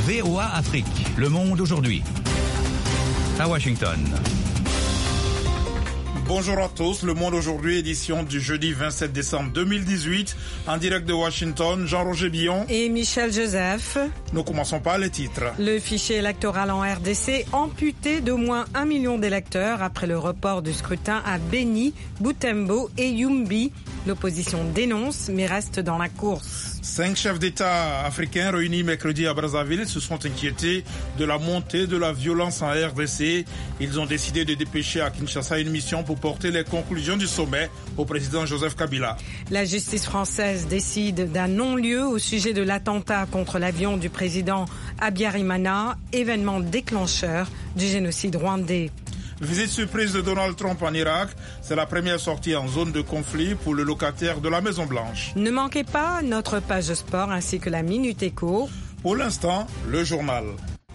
VOA Afrique, le monde aujourd'hui. À Washington. Bonjour à tous, Le Monde aujourd'hui, édition du jeudi 27 décembre 2018, en direct de Washington, Jean-Roger Billon et Michel Joseph. Nous commençons par les titres. Le fichier électoral en RDC amputé d'au moins 1 million d'électeurs après le report du scrutin à Beni, Butembo et Yumbi. L'opposition dénonce mais reste dans la course. 5 chefs d'État africains réunis mercredi à Brazzaville se sont inquiétés de la montée de la violence en RDC. Ils ont décidé de dépêcher à Kinshasa une mission pour porter les conclusions du sommet au président Joseph Kabila. La justice française décide d'un non-lieu au sujet de l'attentat contre l'avion du président Habyarimana, événement déclencheur du génocide rwandais. Visite surprise de Donald Trump en Irak, c'est la première sortie en zone de conflit pour le locataire de la Maison-Blanche. Ne manquez pas notre page de sport ainsi que la Minute Éco. Pour l'instant, le journal.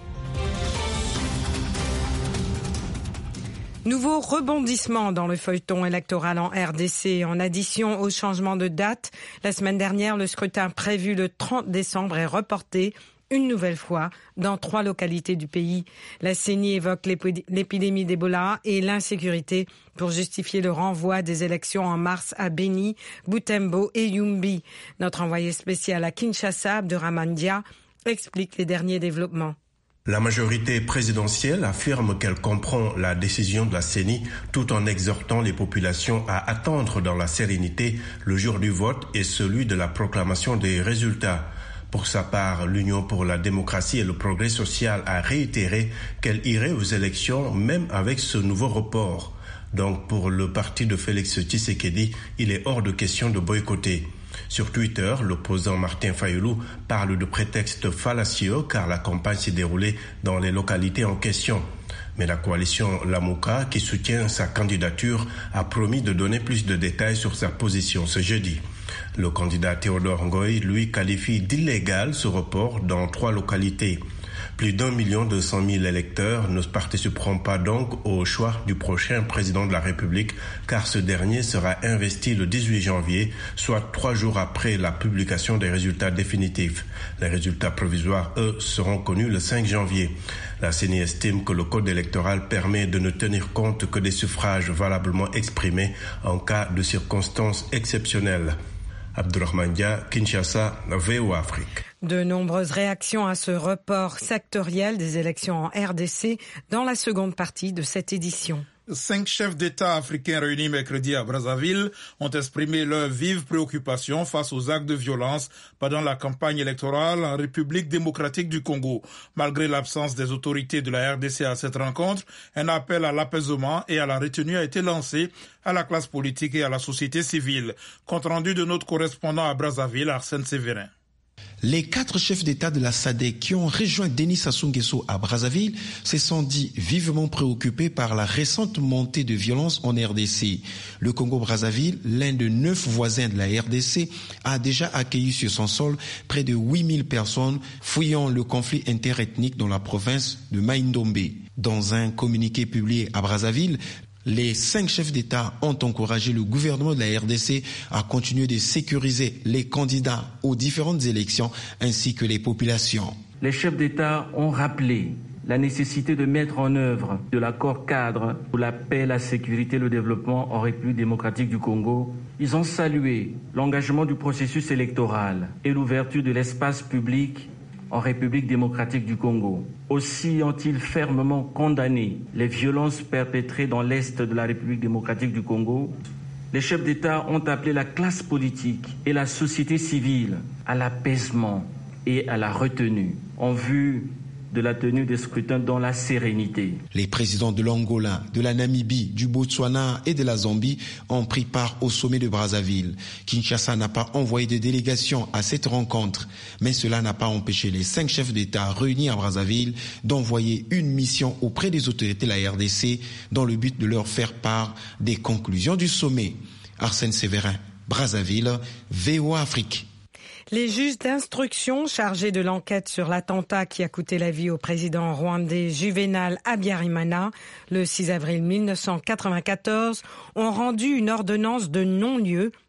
Nouveau rebondissement dans le feuilleton électoral en RDC. En addition au changement de date, la semaine dernière, le scrutin prévu le 30 décembre est reporté une nouvelle fois dans 3 localités du pays. La CENI évoque l'épidémie d'Ebola et l'insécurité pour justifier le renvoi des élections en mars à Beni, Butembo et Yumbi. Notre envoyé spécial à Kinshasa, Abderrahmane Dia, explique les derniers développements. La majorité présidentielle affirme qu'elle comprend la décision de la CENI tout en exhortant les populations à attendre dans la sérénité le jour du vote et celui de la proclamation des résultats. Pour sa part, l'Union pour la démocratie et le progrès social a réitéré qu'elle irait aux élections même avec ce nouveau report. Donc pour le parti de Félix Tshisekedi, il est hors de question de boycotter. Sur Twitter, l'opposant Martin Fayulu parle de prétexte fallacieux car la campagne s'est déroulée dans les localités en question. Mais la coalition Lamuka, qui soutient sa candidature, a promis de donner plus de détails sur sa position ce jeudi. Le candidat Théodore Ngoï, lui, qualifie d'illégal ce report dans 3 localités. Plus d'1 200 000 électeurs ne participeront pas donc au choix du prochain président de la République, car ce dernier sera investi le 18 janvier, soit 3 jours après la publication des résultats définitifs. Les résultats provisoires, eux, seront connus le 5 janvier. La CENI estime que le code électoral permet de ne tenir compte que des suffrages valablement exprimés en cas de circonstances exceptionnelles. Abderrahmane Dia, Kinshasa, VOA Afrique. De nombreuses réactions à ce report sectoriel des élections en RDC dans la seconde partie de cette édition. 5 chefs d'État africains réunis mercredi à Brazzaville ont exprimé leur vive préoccupation face aux actes de violence pendant la campagne électorale en République démocratique du Congo. Malgré l'absence des autorités de la RDC à cette rencontre, un appel à l'apaisement et à la retenue a été lancé à la classe politique et à la société civile. Compte rendu de notre correspondant à Brazzaville, Arsène Sévérin. Les 4 chefs d'État de la SADC qui ont rejoint Denis Sassou Nguesso à Brazzaville se sont dit vivement préoccupés par la récente montée de violence en RDC. Le Congo-Brazzaville, l'un de 9 voisins de la RDC, a déjà accueilli sur son sol près de 8000 personnes fuyant le conflit interethnique dans la province de Mai-Ndombe. Dans un communiqué publié à Brazzaville, les 5 chefs d'État ont encouragé le gouvernement de la RDC à continuer de sécuriser les candidats aux différentes élections ainsi que les populations. Les chefs d'État ont rappelé la nécessité de mettre en œuvre de l'accord cadre pour la paix, la sécurité et le développement en République démocratique du Congo. Ils ont salué l'engagement du processus électoral et l'ouverture de l'espace public en République démocratique du Congo. Aussi ont-ils fermement condamné les violences perpétrées dans l'est de la République démocratique du Congo. Les chefs d'État ont appelé la classe politique et la société civile à l'apaisement et à la retenue en vue de la tenue des scrutins dans la sérénité. Les présidents de l'Angola, de la Namibie, du Botswana et de la Zambie ont pris part au sommet de Brazzaville. Kinshasa n'a pas envoyé de délégation à cette rencontre, mais cela n'a pas empêché les 5 chefs d'État réunis à Brazzaville d'envoyer une mission auprès des autorités de la RDC dans le but de leur faire part des conclusions du sommet. Arsène Sévérin, Brazzaville, VOA Afrique. Les juges d'instruction chargés de l'enquête sur l'attentat qui a coûté la vie au président rwandais Juvenal Habyarimana le 6 avril 1994 ont rendu une ordonnance de non-lieu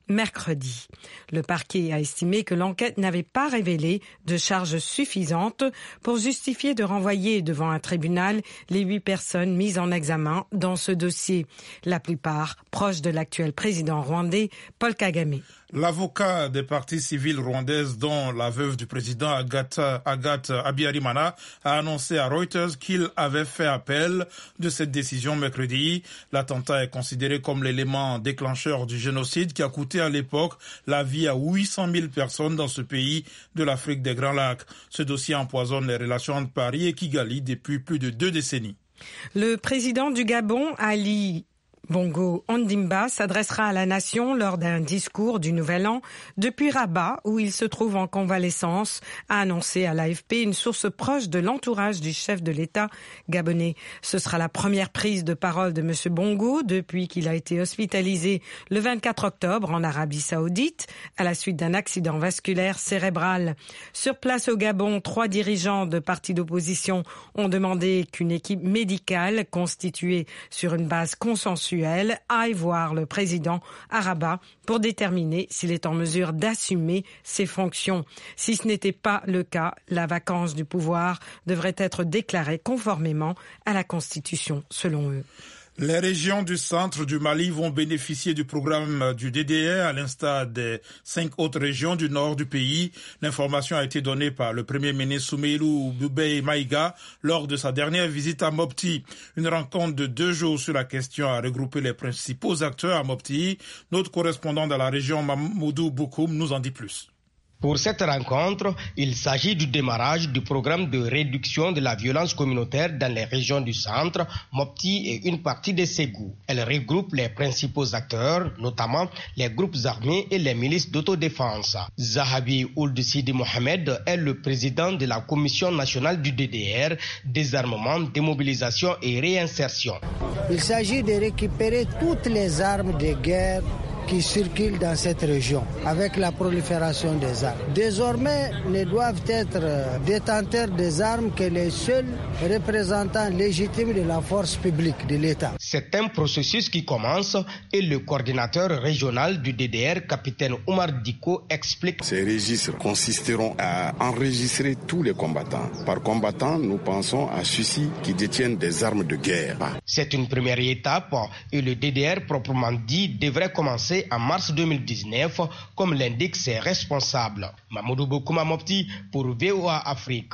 mercredi. Le parquet a estimé que l'enquête n'avait pas révélé de charges suffisantes pour justifier de renvoyer devant un tribunal les 8 personnes mises en examen dans ce dossier, la plupart proches de l'actuel président rwandais Paul Kagame. L'avocat des parties civiles rwandaises, dont la veuve du président Agathe Habyarimana, a annoncé à Reuters qu'il avait fait appel de cette décision mercredi. L'attentat est considéré comme l'élément déclencheur du génocide qui a coûté à l'époque la vie à 800 000 personnes dans ce pays de l'Afrique des Grands Lacs. Ce dossier empoisonne les relations entre Paris et Kigali depuis plus de 2 décennies. Le président du Gabon, Ali Bongo Ondimba, s'adressera à la nation lors d'un discours du Nouvel An depuis Rabat, où il se trouve en convalescence, a annoncé à l'AFP une source proche de l'entourage du chef de l'État gabonais. Ce sera la première prise de parole de M. Bongo depuis qu'il a été hospitalisé le 24 octobre en Arabie Saoudite à la suite d'un accident vasculaire cérébral. Sur place au Gabon, 3 dirigeants de partis d'opposition ont demandé qu'une équipe médicale constituée sur une base consensuelle aille voir le président à Rabat pour déterminer s'il est en mesure d'assumer ses fonctions. Si ce n'était pas le cas, la vacance du pouvoir devrait être déclarée conformément à la Constitution, selon eux. Les régions du centre du Mali vont bénéficier du programme du DDR à l'instar des 5 autres régions du nord du pays. L'information a été donnée par le premier ministre Soumeilou Boubèye Maïga lors de sa dernière visite à Mopti. Une rencontre de 2 jours sur la question a regroupé les principaux acteurs à Mopti. Notre correspondant dans la région, Mamoudou Boukoum, nous en dit plus. Pour cette rencontre, il s'agit du démarrage du programme de réduction de la violence communautaire dans les régions du centre, Mopti et une partie de Ségou. Elle regroupe les principaux acteurs, notamment les groupes armés et les milices d'autodéfense. Zahabi Ould Sidi Mohamed est le président de la Commission nationale du DDR, désarmement, démobilisation et réinsertion. Il s'agit de récupérer toutes les armes de guerre qui circulent dans cette région avec la prolifération des armes. Désormais, ne doivent être détenteurs des armes que les seuls représentants légitimes de la force publique de l'État. C'est un processus qui commence et le coordinateur régional du DDR, capitaine Oumar Diko, explique. Ces registres consisteront à enregistrer tous les combattants. Par combattant, nous pensons à ceux-ci qui détiennent des armes de guerre. C'est une première étape et le DDR proprement dit devrait commencer en mars 2019, comme l'indiquent ses responsables. Mamoudou Bokouma Mopti pour VOA Afrique.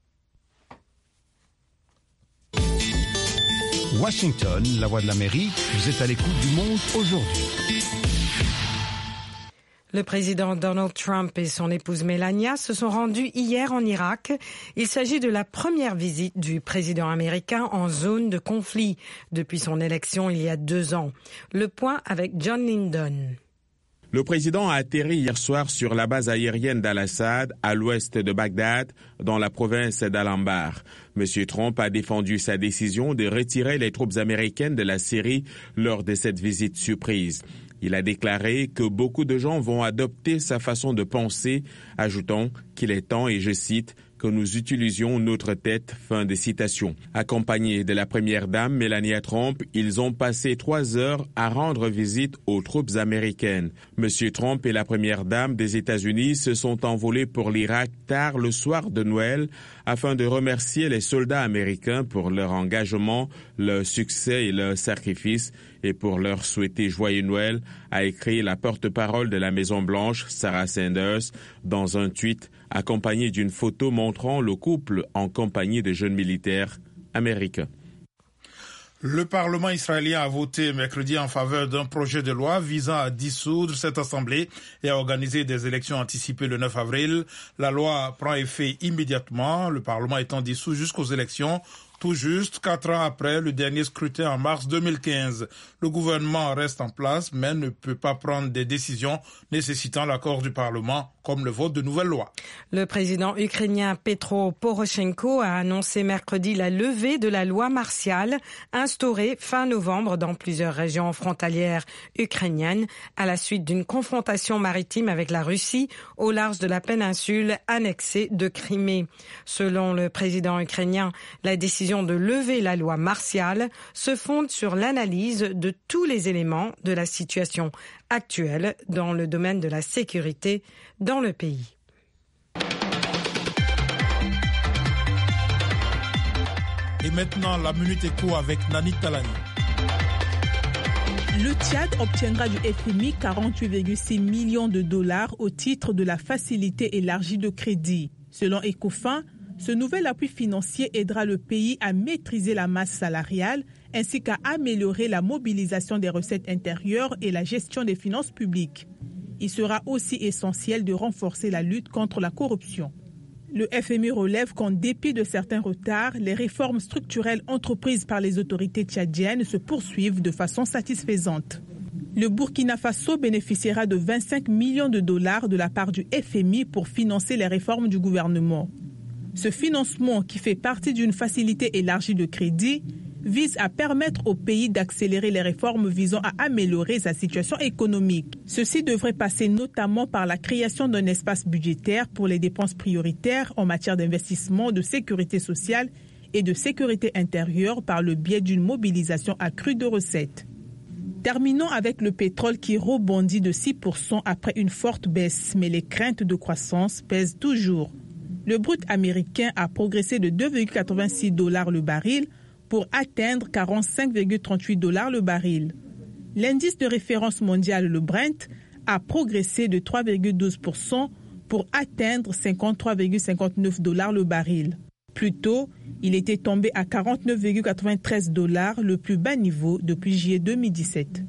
Washington, la voix de l'Amérique, vous êtes à l'écoute du monde aujourd'hui. Le président Donald Trump et son épouse Melania se sont rendus hier en Irak. Il s'agit de la première visite du président américain en zone de conflit depuis son élection il y a 2 ans. Le point avec John Lindon. Le président a atterri hier soir sur la base aérienne d'Al-Assad, à l'ouest de Bagdad, dans la province d'Al-Anbar. M. Trump a défendu sa décision de retirer les troupes américaines de la Syrie lors de cette visite surprise. Il a déclaré que beaucoup de gens vont adopter sa façon de penser, ajoutant qu'il est temps, et je cite, que nous utilisions notre tête, fin de citation. Accompagnés de la première dame Melania Trump, ils ont passé 3 heures à rendre visite aux troupes américaines. Monsieur Trump et la première dame des États-Unis se sont envolés pour l'Irak tard le soir de Noël afin de remercier les soldats américains pour leur engagement, leur succès et leur sacrifice, et pour leur souhaiter joyeux Noël, a écrit la porte-parole de la Maison-Blanche, Sarah Sanders, dans un tweet accompagné d'une photo montrant le couple en compagnie de jeunes militaires américains. Le Parlement israélien a voté mercredi en faveur d'un projet de loi visant à dissoudre cette assemblée et à organiser des élections anticipées le 9 avril. La loi prend effet immédiatement, le Parlement étant dissous jusqu'aux élections, tout juste 4 ans après le dernier scrutin en mars 2015. Le gouvernement reste en place, mais ne peut pas prendre des décisions nécessitant l'accord du Parlement, comme le vote de nouvelles lois. Le président ukrainien Petro Poroshenko a annoncé mercredi la levée de la loi martiale instaurée fin novembre dans plusieurs régions frontalières ukrainiennes à la suite d'une confrontation maritime avec la Russie au large de la péninsule annexée de Crimée. Selon le président ukrainien, la décision décision de lever la loi martiale se fonde sur l'analyse de tous les éléments de la situation actuelle dans le domaine de la sécurité dans le pays. Et maintenant, la Minute Éco avec Nani Talani. Le Tchad obtiendra du FMI 48,6 millions de dollars au titre de la facilité élargie de crédit. Selon Ecofin, ce nouvel appui financier aidera le pays à maîtriser la masse salariale ainsi qu'à améliorer la mobilisation des recettes intérieures et la gestion des finances publiques. Il sera aussi essentiel de renforcer la lutte contre la corruption. Le FMI relève qu'en dépit de certains retards, les réformes structurelles entreprises par les autorités tchadiennes se poursuivent de façon satisfaisante. Le Burkina Faso bénéficiera de 25 millions de dollars de la part du FMI pour financer les réformes du gouvernement. Ce financement, qui fait partie d'une facilité élargie de crédit, vise à permettre au pays d'accélérer les réformes visant à améliorer sa situation économique. Ceci devrait passer notamment par la création d'un espace budgétaire pour les dépenses prioritaires en matière d'investissement, de sécurité sociale et de sécurité intérieure par le biais d'une mobilisation accrue de recettes. Terminons avec le pétrole qui rebondit de 6% après une forte baisse, mais les craintes de croissance pèsent toujours. Le brut américain a progressé de 2,86 $ le baril pour atteindre 45,38 $ le baril. L'indice de référence mondial, le Brent, a progressé de 3,12% pour atteindre 53,59 $ le baril. Plus tôt, il était tombé à 49,93 $, le plus bas niveau depuis juillet 2017.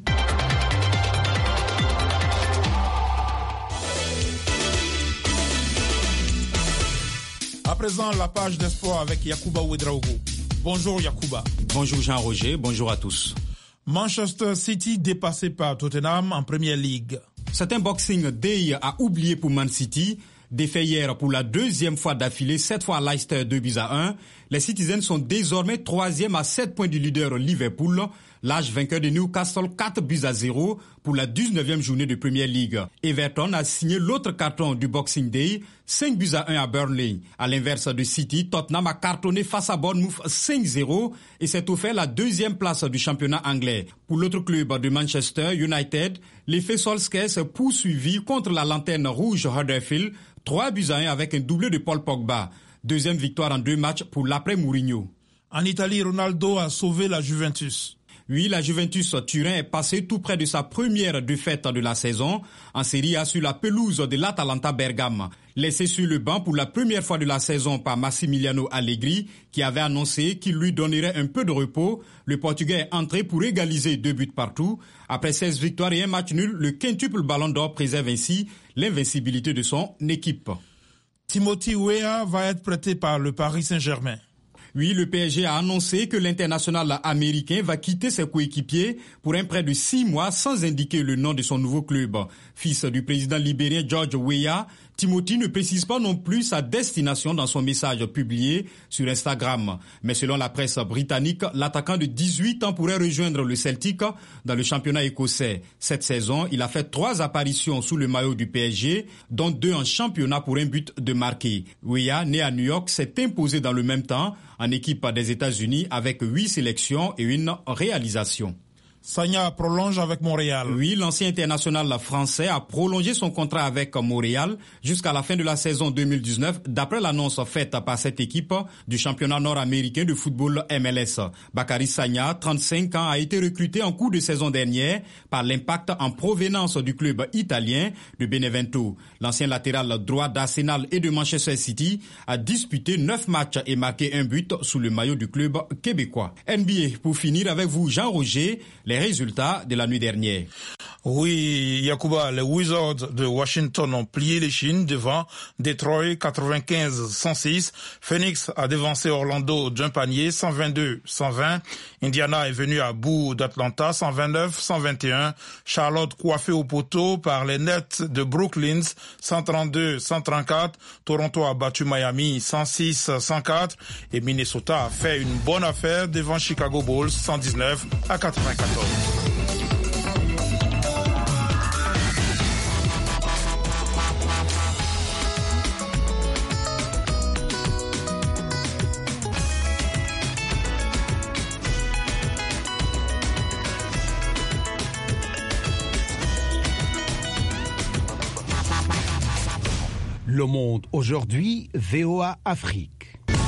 À présent, la page des sports avec Yacouba Ouedraogo. Bonjour Yacouba. Bonjour Jean-Roger, bonjour à tous. Manchester City dépassé par Tottenham en Premier League. C'est un Boxing Day à oublier pour Man City. Défait hier pour la deuxième fois d'affilée, cette fois à Leicester 2-1. Les Citizens sont désormais 3e à 7 points du leader Liverpool. L'âge vainqueur de Newcastle 4-0 pour la 19e journée de Premier League. Everton a signé l'autre carton du Boxing Day, 5-1 à Burnley. À l'inverse de City, Tottenham a cartonné face à Bournemouth 5-0 et s'est offert la deuxième place du championnat anglais. Pour l'autre club de Manchester United, l'effet Solskjaer s'est poursuivi contre la lanterne rouge Huddersfield, 3-1 avec un doublé de Paul Pogba. Deuxième victoire en 2 matchs pour l'après Mourinho. En Italie, Ronaldo a sauvé la Juventus. Oui, la Juventus Turin est passée tout près de sa première défaite de la saison en Serie A sur la pelouse de l'Atalanta Bergame. Laissé sur le banc pour la première fois de la saison par Massimiliano Allegri, qui avait annoncé qu'il lui donnerait un peu de repos, le Portugais est entré pour égaliser 2 buts partout. Après 16 victoires et un match nul, le quintuple Ballon d'Or préserve ainsi l'invincibilité de son équipe. Timothy Weah va être prêté par le Paris Saint-Germain. Oui, le PSG a annoncé que l'international américain va quitter ses coéquipiers pour un prêt de 6 mois sans indiquer le nom de son nouveau club. Fils du président libérien George Weah, Timothy ne précise pas non plus sa destination dans son message publié sur Instagram. Mais selon la presse britannique, l'attaquant de 18 ans pourrait rejoindre le Celtic dans le championnat écossais. Cette saison, il a fait 3 apparitions sous le maillot du PSG, dont 2 en championnat pour un but de marqué. Weah, né à New York, s'est imposé dans le même temps en équipe des États-Unis avec 8 sélections et 1 réalisation. Sagna prolonge avec Montréal. Oui, l'ancien international français a prolongé son contrat avec Montréal jusqu'à la fin de la saison 2019, d'après l'annonce faite par cette équipe du championnat nord-américain de football MLS. Bakary Sagna, 35 ans, a été recruté en cours de saison dernière par l'Impact en provenance du club italien de Benevento. L'ancien latéral droit d'Arsenal et de Manchester City a disputé 9 matchs et marqué 1 but sous le maillot du club québécois. NBA, pour finir avec vous, Jean-Roger, les résultats de la nuit dernière. Oui, Yacouba, les Wizards de Washington ont plié les chines devant Detroit 95-106. Phoenix a dévancé Orlando d'un panier 122-120. Indiana est venu à bout d'Atlanta 129-121. Charlotte coiffée au poteau par les Nets de Brooklyn 132-134. Toronto a battu Miami 106-104. Et Minnesota a fait une bonne affaire devant Chicago Bulls 119-94. Le Monde aujourd'hui, VOA Afrique.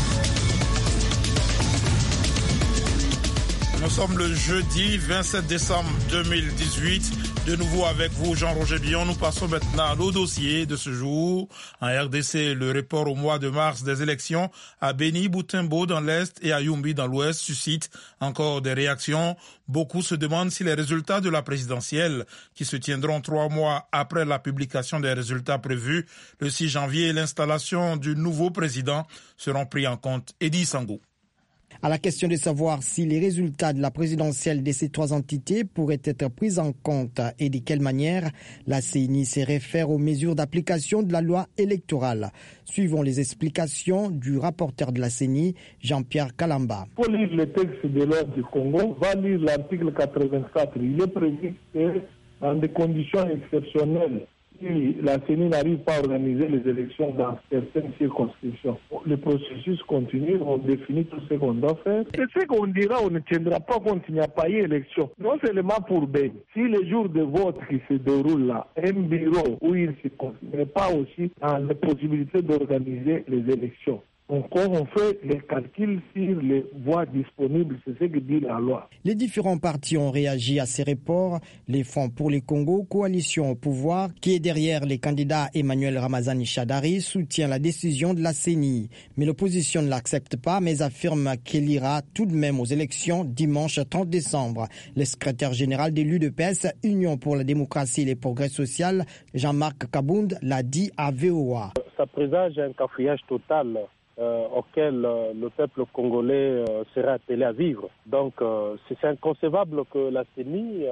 Nous sommes le jeudi 27 décembre 2018. De nouveau avec vous, Jean-Roger Billon. Nous passons maintenant à nos dossiers de ce jour. En RDC, le report au mois de mars des élections à Beni, Butembo dans l'Est et à Yumbi dans l'Ouest suscite encore des réactions. Beaucoup se demandent si les résultats de la présidentielle, qui se tiendront 3 mois après la publication des résultats prévus le 6 janvier et l'installation du nouveau président, seront pris en compte. Eddie Sango. À la question de savoir si les résultats de la présidentielle de ces 3 entités pourraient être pris en compte et de quelle manière, la CENI se réfère aux mesures d'application de la loi électorale. Suivons les explications du rapporteur de la CENI, Jean-Pierre Kalamba. Pour lire le texte de l'ordre du Congo, va lire l'article 84. Il est prévu que dans des conditions exceptionnelles, si la CENI n'arrive pas à organiser les élections dans certaines circonscriptions, le processus continue, on définit tout ce qu'on doit faire. C'est ce qu'on dira, on ne tiendra pas compte qu'il n'y a pas eu élection. Non seulement pour Ben, si les jours de vote qui se déroulent là, un bureau où il ne se considère pas aussi dans les possibilités d'organiser les élections. Encore, on fait les calculs sur les voies disponibles, c'est ce que dit la loi. Les différents partis ont réagi à ces reports. Les Fonds pour le Congo, coalition au pouvoir, qui est derrière les candidats Emmanuel Ramazani Shadari, soutient la décision de la CENI. Mais l'opposition ne l'accepte pas, mais affirme qu'elle ira tout de même aux élections dimanche 30 décembre. Le secrétaire général de l'UDPS, Union pour la démocratie et le progrès social, Jean-Marc Kabound, l'a dit à VOA. Ça présage un cafouillage total auquel le peuple congolais sera appelé à vivre. Donc c'est inconcevable que la CENI,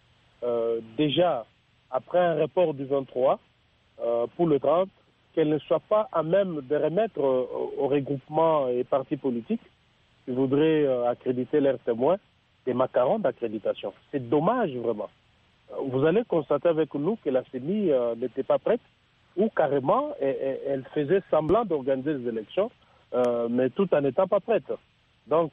déjà après un report du 23 pour le 30, qu'elle ne soit pas à même de remettre aux regroupements et partis politiques qui voudraient accréditer leurs témoins des macarons d'accréditation. C'est dommage vraiment. Vous allez constater avec nous que la CENI n'était pas prête ou carrément elle faisait semblant d'organiser les élections, mais tout en n'étant pas prête. Donc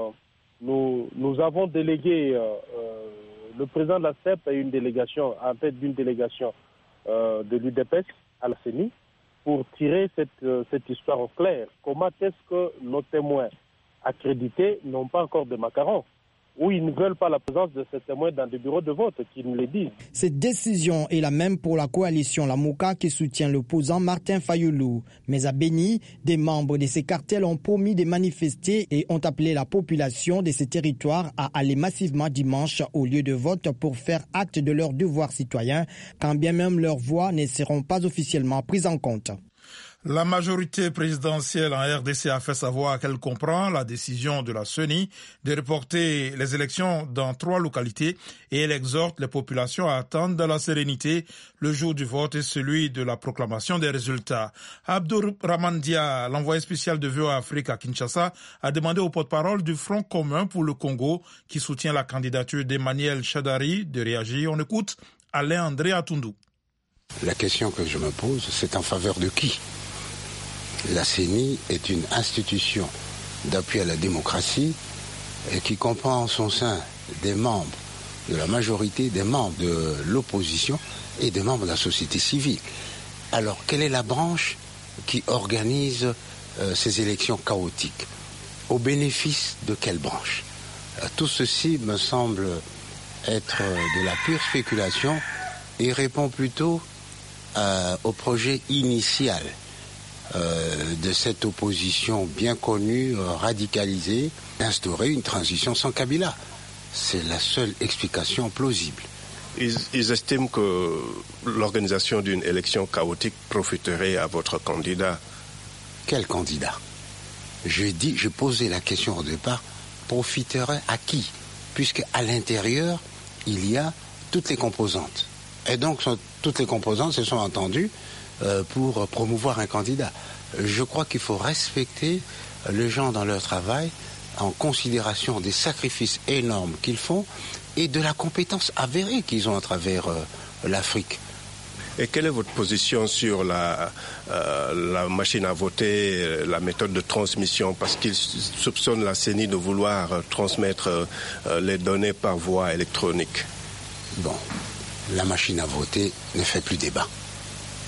nous avons délégué, le président de la CEP a une délégation, en tête d'une délégation de l'UDPS à la CENI, pour tirer cette histoire au clair. Comment est-ce que nos témoins accrédités n'ont pas encore de macarons, ou ils ne veulent pas la présence de ces témoins dans des bureaux de vote, qu'ils me le disent. Cette décision est la même pour la coalition Lamuka qui soutient l'opposant Martin Fayoulou. Mais à Beni, des membres de ces cartels ont promis de manifester et ont appelé la population de ces territoires à aller massivement dimanche au lieu de vote pour faire acte de leur devoir citoyen, quand bien même leurs voix ne seront pas officiellement prises en compte. La majorité présidentielle en RDC a fait savoir qu'elle comprend la décision de la CENI de reporter les élections dans 3 localités et elle exhorte les populations à attendre dans la sérénité le jour du vote et celui de la proclamation des résultats. Abdourahmane Dia, l'envoyé spécial de VOA Afrique à Kinshasa, a demandé au porte-parole du Front commun pour le Congo, qui soutient la candidature d'Emmanuel Shadari, de réagir. On écoute Alain André Atundou. La question que je me pose, c'est en faveur de qui ? La CENI est une institution d'appui à la démocratie et qui comprend en son sein des membres de la majorité, des membres de l'opposition et des membres de la société civile. Alors, quelle est la branche qui organise ces élections chaotiques? Au bénéfice de quelle branche? Tout ceci me semble être de la pure spéculation et répond plutôt au projet initial de cette opposition bien connue, radicalisée, d'instaurer une transition sans Kabila. C'est la seule explication plausible. Ils estiment que l'organisation d'une élection chaotique profiterait à votre candidat. Quel candidat? J'ai posé la question au départ, profiterait à qui? Puisque à l'intérieur, il y a toutes les composantes. Et donc, toutes les composantes se sont entendues pour promouvoir un candidat. Je crois qu'il faut respecter les gens dans leur travail en considération des sacrifices énormes qu'ils font et de la compétence avérée qu'ils ont à travers l'Afrique. Et quelle est votre position sur la machine à voter, la méthode de transmission? Parce qu'ils soupçonnent la CENI de vouloir transmettre les données par voie électronique. Bon, la machine à voter ne fait plus débat.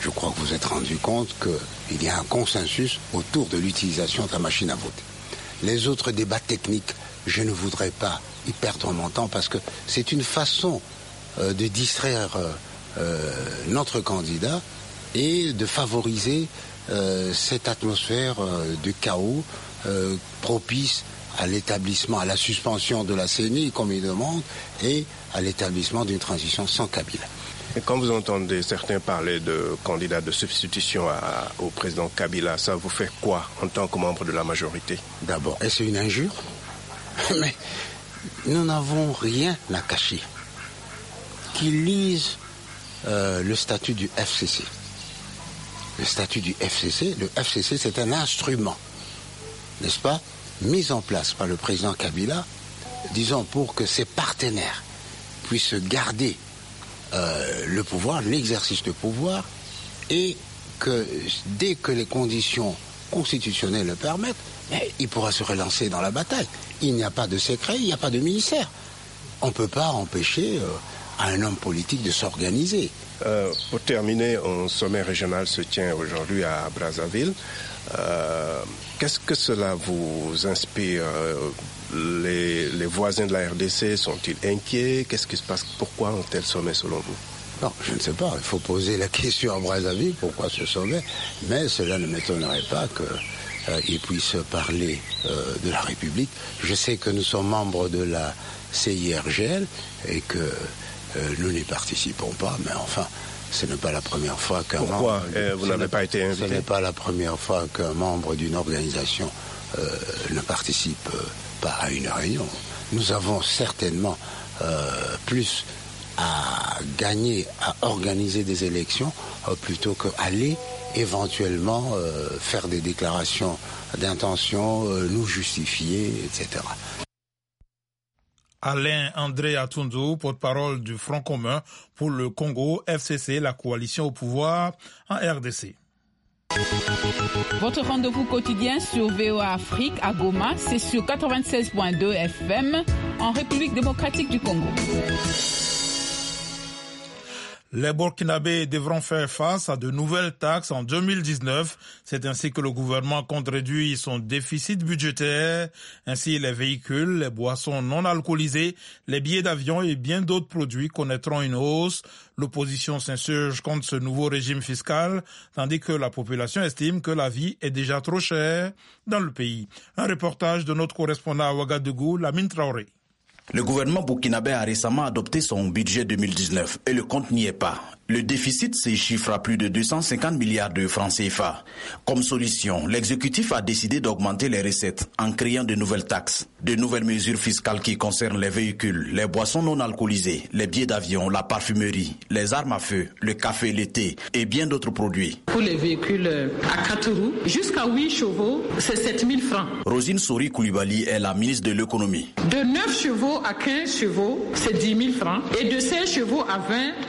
je crois que vous êtes rendu compte qu'il y a un consensus autour de l'utilisation de la machine à voter. Les autres débats techniques, je ne voudrais pas y perdre mon temps parce que c'est une façon de distraire notre candidat et de favoriser cette atmosphère de chaos propice à l'établissement, à la suspension de la CENI, comme il demande, et à l'établissement d'une transition sans Kabila. Et quand vous entendez certains parler de candidats de substitution au président Kabila, ça vous fait quoi en tant que membre de la majorité? D'abord, est-ce une injure? Mais nous n'avons rien à cacher. Qu'ils lisent le statut du FCC. Le statut du FCC, c'est un instrument, n'est-ce pas, mis en place par le président Kabila, disons pour que ses partenaires puissent garder le pouvoir, l'exercice de pouvoir, et que dès que les conditions constitutionnelles le permettent, il pourra se relancer dans la bataille. Il n'y a pas de secret, il n'y a pas de ministère. On ne peut pas empêcher à un homme politique de s'organiser. Pour terminer, un sommet régional se tient aujourd'hui à Brazzaville. Qu'est-ce que cela vous inspire? Les voisins de la RDC sont-ils inquiets? Qu'est-ce qui se passe? Pourquoi un tel sommet selon vous? Non, je ne sais pas. Il faut poser la question à Brazzaville, pourquoi ce sommet? Mais cela ne m'étonnerait pas qu'ils puissent parler de la République. Je sais que nous sommes membres de la CIRGL et que nous n'y participons pas, mais enfin, ce n'est pas la première fois qu'un membre... Pourquoi vous n'avez pas été invité? Ce n'est pas la première fois qu'un membre d'une organisation ne participe pas à une réunion. Nous avons certainement plus à gagner, à organiser des élections, plutôt qu'aller éventuellement faire des déclarations d'intention, nous justifier, etc. Alain André Atundu, porte-parole du Front commun pour le Congo, FCC, la coalition au pouvoir en RDC. Votre rendez-vous quotidien sur VOA Afrique à Goma, c'est sur 96.2 FM en République démocratique du Congo. Les Burkinabés devront faire face à de nouvelles taxes en 2019. C'est ainsi que le gouvernement compte réduire son déficit budgétaire. Ainsi, les véhicules, les boissons non alcoolisées, les billets d'avion et bien d'autres produits connaîtront une hausse. L'opposition s'insurge contre ce nouveau régime fiscal, tandis que la population estime que la vie est déjà trop chère dans le pays. Un reportage de notre correspondant à Ouagadougou, Lamine Traoré. Le gouvernement burkinabé a récemment adopté son budget 2019 et le compte n'y est pas. Le déficit se chiffre à plus de 250 milliards de francs CFA. Comme solution, l'exécutif a décidé d'augmenter les recettes en créant de nouvelles taxes, de nouvelles mesures fiscales qui concernent les véhicules, les boissons non alcoolisées, les billets d'avion, la parfumerie, les armes à feu, le café, le thé et bien d'autres produits. Pour les véhicules à 4 roues, jusqu'à 8 chevaux, c'est 7 000 francs. Rosine Souri Koulibaly est la ministre de l'économie. De 9 chevaux à 15 chevaux, c'est 10 000 francs. Et de 16 chevaux à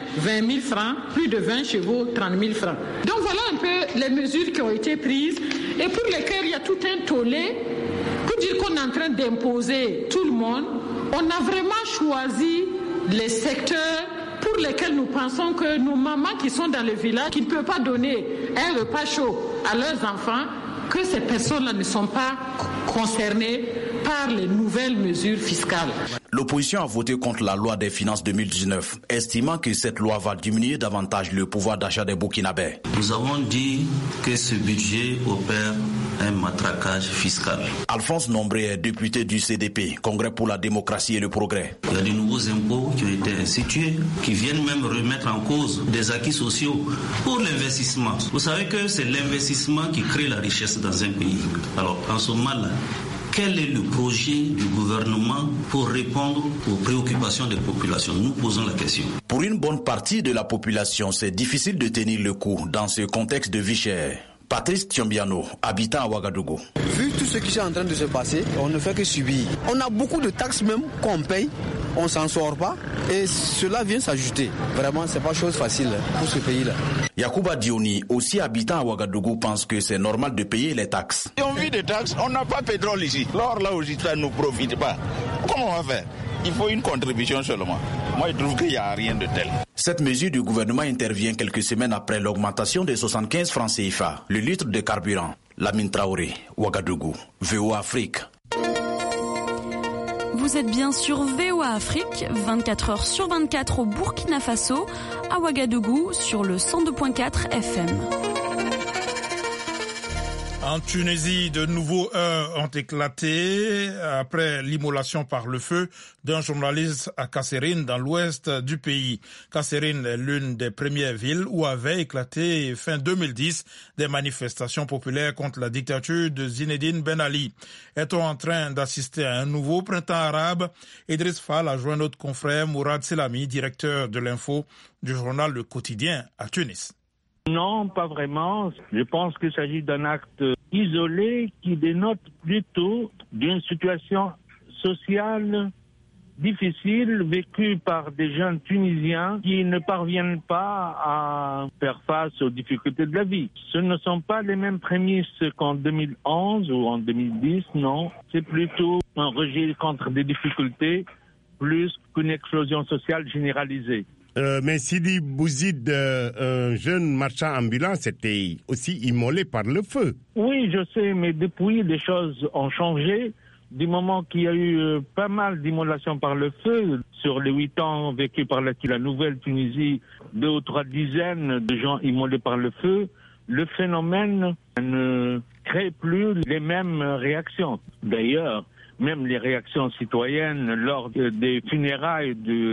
20 000 francs. Plus de 20 chevaux, 30 000 francs. Donc voilà un peu les mesures qui ont été prises et pour lesquelles il y a tout un tollé. Pour dire qu'on est en train d'imposer tout le monde, on a vraiment choisi les secteurs pour lesquels nous pensons que nos mamans qui sont dans le village, qui ne peuvent pas donner un repas chaud à leurs enfants, que ces personnes-là ne sont pas concernées par les nouvelles mesures fiscales. L'opposition a voté contre la loi des finances 2019, estimant que cette loi va diminuer davantage le pouvoir d'achat des Burkinabés. Nous avons dit que ce budget opère un matraquage fiscal. Alphonse Nombré est député du CDP, Congrès pour la démocratie et le progrès. Il y a de nouveaux impôts qui ont été institués, qui viennent même remettre en cause des acquis sociaux pour l'investissement. Vous savez que c'est l'investissement qui crée la richesse dans un pays. Alors, en ce moment-là, quel est le projet du gouvernement pour répondre aux préoccupations des populations? Nous posons la question. Pour une bonne partie de la population, c'est difficile de tenir le coup dans ce contexte de vie chère. Patrice Tiombiano, habitant à Ouagadougou. Vu tout ce qui est en train de se passer, on ne fait que subir. On a beaucoup de taxes même qu'on paye, on ne s'en sort pas et cela vient s'ajouter. Vraiment, ce n'est pas chose facile pour ce pays-là. Yacouba Dioni, aussi habitant à Ouagadougou, pense que c'est normal de payer les taxes. Si on vit des taxes, on n'a pas de pétrole ici. L'or là aussi, ça ne nous profite pas. Comment on va faire? Il faut une contribution seulement. Moi, je trouve qu'il n'y a rien de tel. Cette mesure du gouvernement intervient quelques semaines après l'augmentation de 75 francs CFA, le litre de carburant. Lamine Traoré, Ouagadougou, VOA Afrique. Vous êtes bien sur VOA Afrique, 24 heures sur 24 au Burkina Faso, à Ouagadougou sur le 102.4 FM. En Tunisie, de nouveaux heurts ont éclaté après l'immolation par le feu d'un journaliste à Kasserine, dans l'ouest du pays. Kasserine est l'une des premières villes où avaient éclaté fin 2010 des manifestations populaires contre la dictature de Zinedine Ben Ali. Est-on en train d'assister à un nouveau printemps arabe? Idriss Fall a joint notre confrère Mourad Selami, directeur de l'info du journal Le Quotidien à Tunis. Non, pas vraiment. Je pense qu'il s'agit d'un acte isolé qui dénote plutôt d'une situation sociale difficile vécue par des jeunes Tunisiens qui ne parviennent pas à faire face aux difficultés de la vie. Ce ne sont pas les mêmes prémices qu'en 2011 ou en 2010, non. C'est plutôt un rejet contre des difficultés plus qu'une explosion sociale généralisée. Mais Sidi Bouzid, un jeune marchand ambulant, c'était aussi immolé par le feu. Oui, je sais, mais depuis, les choses ont changé. Du moment qu'il y a eu pas mal d'immolations par le feu, sur les 8 ans vécus par la nouvelle Tunisie, 2 ou 3 dizaines de gens immolés par le feu, le phénomène ne crée plus les mêmes réactions. D'ailleurs, même les réactions citoyennes lors des funérailles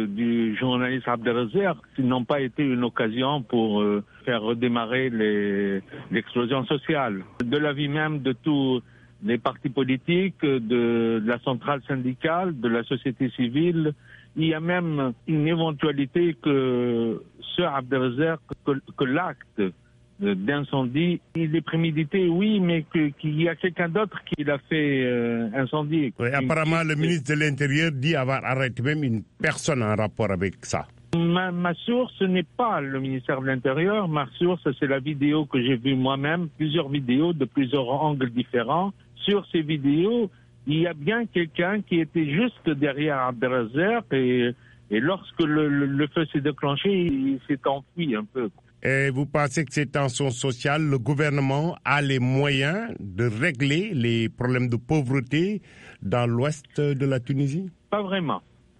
du journaliste Abdelrazer n'ont pas été une occasion pour faire redémarrer l'explosion sociale. De l'avis même de tous les partis politiques, de la centrale syndicale, de la société civile, il y a même une éventualité que ce Abdelrazer, que l'acte d'incendie, il est prémédité, oui, mais qu'il y a quelqu'un d'autre qui l'a fait incendier. Oui, apparemment, le ministre de l'Intérieur dit avoir arrêté même une personne en rapport avec ça. Ma source n'est pas le ministère de l'Intérieur. Ma source, c'est la vidéo que j'ai vue moi-même, plusieurs vidéos de plusieurs angles différents. Sur ces vidéos, il y a bien quelqu'un qui était juste derrière Abdelrazer et lorsque le feu s'est déclenché, il s'est enfui un peu. Et vous pensez que ces tensions sociales, le gouvernement a les moyens de régler les problèmes de pauvreté dans l'ouest de la Tunisie? Pas vraiment.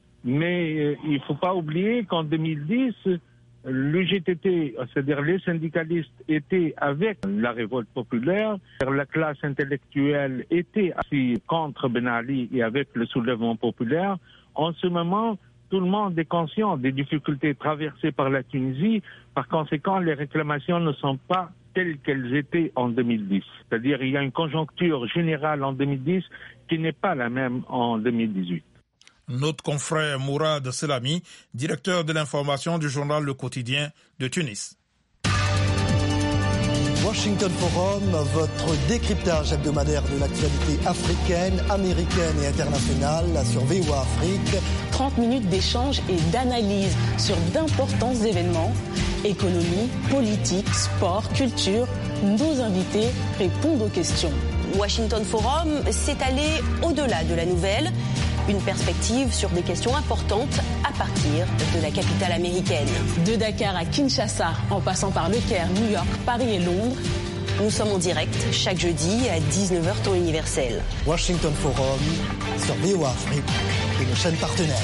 Mais il ne faut pas oublier qu'en 2010, l'UGTT, c'est-à-dire les syndicalistes, étaient avec la révolte populaire. La classe intellectuelle était assis contre Ben Ali et avec le soulèvement populaire. En ce moment, tout le monde est conscient des difficultés traversées par la Tunisie. Par conséquent, les réclamations ne sont pas telles qu'elles étaient en 2010. C'est-à-dire qu'il y a une conjoncture générale en 2010 qui n'est pas la même en 2018. Notre confrère Mourad Selami, directeur de l'information du journal Le Quotidien de Tunis. Washington Forum, votre décryptage hebdomadaire de l'actualité africaine, américaine et internationale sur VOA Afrique. 30 minutes d'échange et d'analyse sur d'importants événements, économie, politique, sport, culture. Nos invités répondent aux questions. Washington Forum, c'est aller au-delà de la nouvelle. Une perspective sur des questions importantes à partir de la capitale américaine. De Dakar à Kinshasa, en passant par Le Caire, New York, Paris et Londres. Nous sommes en direct chaque jeudi à 19h temps universel. Washington Forum sur VOA Afrique et nos chaînes partenaires.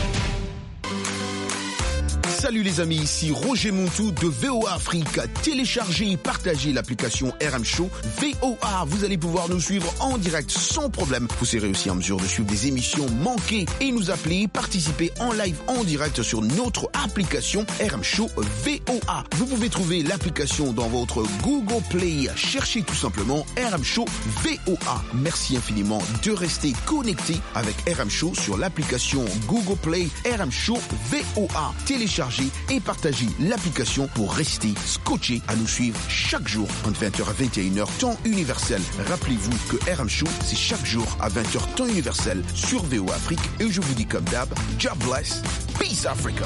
Salut les amis, ici Roger Montou de VOA Afrique. Téléchargez et partagez l'application RM Show VOA. Vous allez pouvoir nous suivre en direct sans problème. Vous serez aussi en mesure de suivre des émissions manquées et nous appeler, participer en live en direct sur notre application RM Show VOA. Vous pouvez trouver l'application dans votre Google Play. Cherchez tout simplement RM Show VOA. Merci infiniment de rester connecté avec RM Show sur l'application Google Play RM Show VOA. Téléchargez et partagez l'application pour rester scotché à nous suivre chaque jour entre 20h à 21h temps universel. Rappelez-vous que RM Show, c'est chaque jour à 20h temps universel sur VOA Afrique. Et je vous dis comme d'hab, God bless, peace Africa.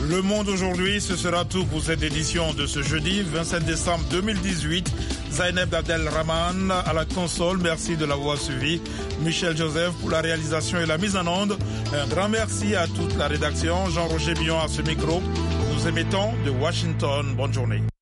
Le Monde aujourd'hui, ce sera tout pour cette édition de ce jeudi 27 décembre 2018. Zaineb Abdelrahman à la console, merci de l'avoir suivi. Michel Joseph pour la réalisation et la mise en onde. Un grand merci à toute la rédaction. Jean-Roger Billon à ce micro. Nous émettons de Washington. Bonne journée.